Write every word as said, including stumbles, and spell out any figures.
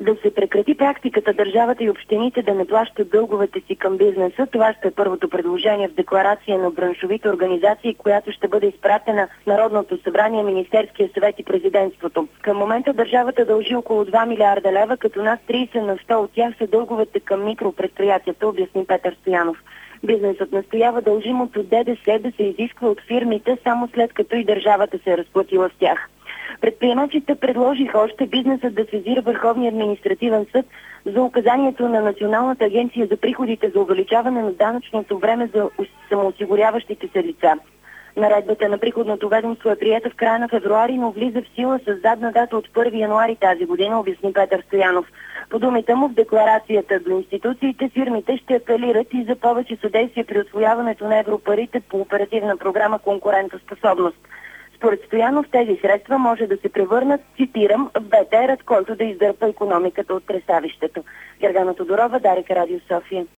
Да се прекрати практиката държавата и общините да не плащат дълговете си към бизнеса. Това ще е първото предложение в декларация на браншовите организации, която ще бъде изпратена в Народното събрание, Министерския съвет и президентството. Към момента държавата дължи около два милиарда лева, като над трийсет на сто от тях са дълговете към микропредприятията, обясни Петър Стоянов. Бизнесът настоява дължимото ДДС да се изисква от фирмите само след като и държавата се е разплатила с тях. Предприемачите предложиха още бизнесът да сезира Върховния административен съд за указанието на Националната агенция за приходите за увеличаване на данъчното време за самоосигуряващите се лица. Наредбата на приходното ведомство е приета в края на февруари, но влиза в сила с задна дата от първи януари тази година, обясни Петър Стоянов. По думите му в декларацията до институциите, фирмите ще апелират и за повече съдействие при усвояването на европарите по оперативна програма „Конкурентоспособност“. Според Стоянов тези средства може да се превърнат, цитирам, в бетерът, който да издърпа икономиката от тресавището. Гергана Тодорова, Дарик, Радио София.